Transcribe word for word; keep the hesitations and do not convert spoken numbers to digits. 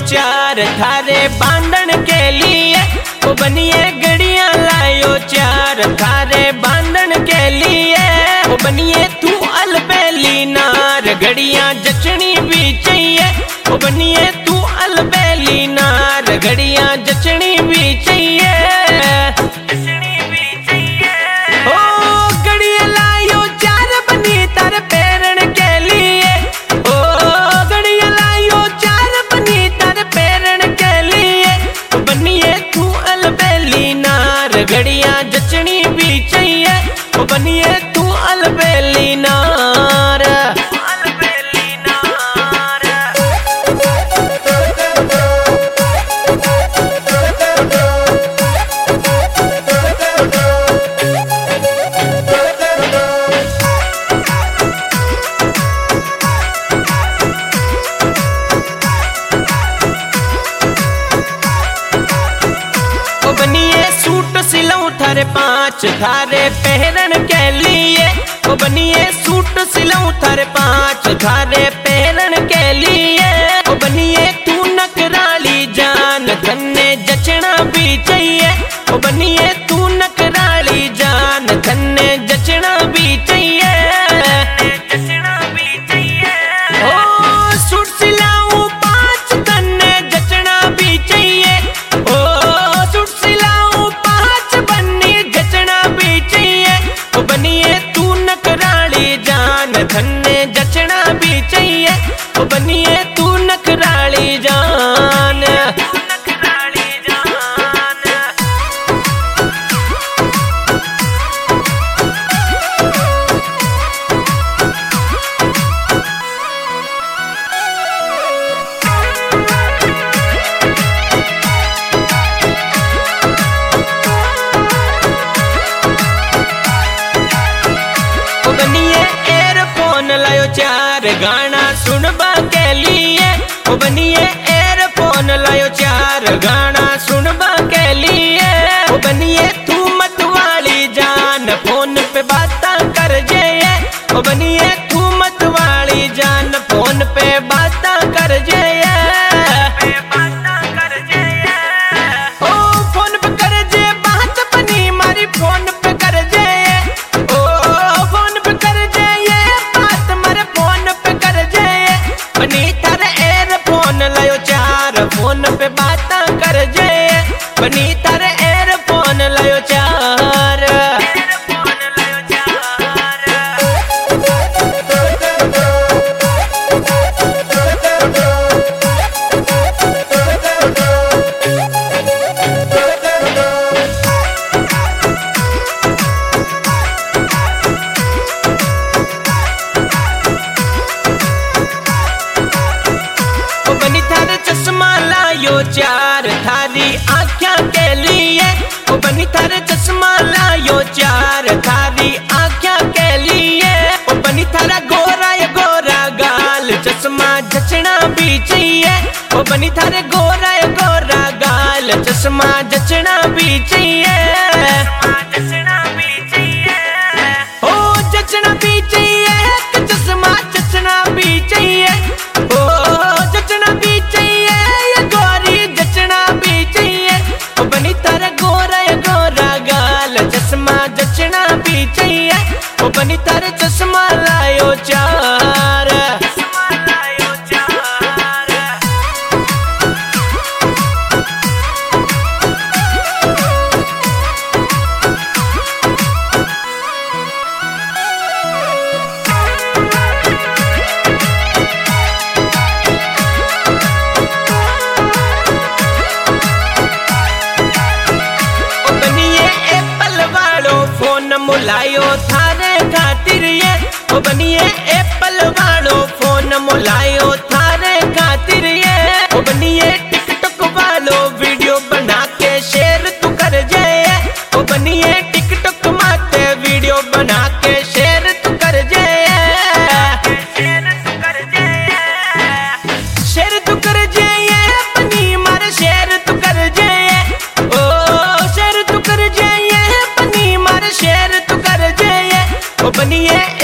चार थारे बांधन के लिए, ओ बनिए गड़ियां लायो चार थारे बांधन के लिए। ओ बनिए तू अलबेली नार घड़ियां जचनी भी चाहिए। ओ बनिए तू अलबेली नार घड़ियां जचनी भी चाहिए। घड़ियां जचनी भी चाहिए। ओ बनिए तू अलबेली नार। अलबेली नार ओ बनिए सूट सिलाऊं थारे पांच थारे पहरन के लिए। ओ बनिए सूट सिलाऊं थारे पांच थारे पहरन के लिए। ओ बनिए तू नकराली जान धन्ने जचना भी चाहिए। ओ बनिए तू नकराली जान धन्ने जचना भी चाहिए। जचना भी चाहिए। ओ सूट सिलाऊं पांच धन्ने जचना भी चाहिए। ओ सूट सिलाऊं पांच बन्नी जचना भी चाहिए। ओ बनिए तू नकराली जान धन्ने जचना भी चाहिए। ओ बनिए तू नकराली जान। नकराली जान ओ बनिए एयरफोन लायो चार गाना सुनबा के लिए। ओ बनिए एयरफोन लायो चार गाना सुनबा के लिए। ओ बनिए तू मत वाली जान फोन पे बाता कर जे। ओ बनिए तू मत वाली जान फोन पे बाता कर जे। बाता कर जे। ओ फोन पे कर जे बात बनी मारी फोन पे कर जे। ओ फोन पे कर जे ये बात मारे फोन पे कर जे। बनी थारे एयरफोन लायो चार फोन पे बाता कर जे। बनी थारे एयरफोन लायो चार। एयरफोन लायो चार। ओ बनी थारे चश्मा लायो चार थारी आँखों के लिए। ओ बनी थारे चश्मा लायो चार थारी आँखों के लिए। ओ बनी थारा गोरा या गोरा गाल चश्मा जचना भी चाहिए। ओ बनी थारे गोरा या गोरा गाल चश्मा जचना भी चाहिए। जचना भी चाहिए। ओ जचना भी चाहिए। चश्मा जचना भी चाहिए। ओ जचना भी चाहिए। ये गोरी जचना भी चाहिए। ओ बनी थारा गोरा या गोरा गाल चश्मा जचना भी चाहिए। ओ बनी थारे चश्मा लायो चार। चश्मा लायो चार। ओ बनिए एप्पल वालो फोन मुलायो थारे खातिर ये। ओ बनिए एप्पल वालो फोन मुलायो थारे खातिर ये। ओ बनिए टिकटॉक वालो वीडियो बना के शेयर तू कर जे। ओ बनिए टिकटॉक माते वीडियो बना के शेयर तू कर जे। शेयर तू कर जे। शेयर तू कर जे बनी मारे शेयर तू कर जे। ओ शेयर तू कर जे बनी मारे शेयर तू कर जे। ओ बनिए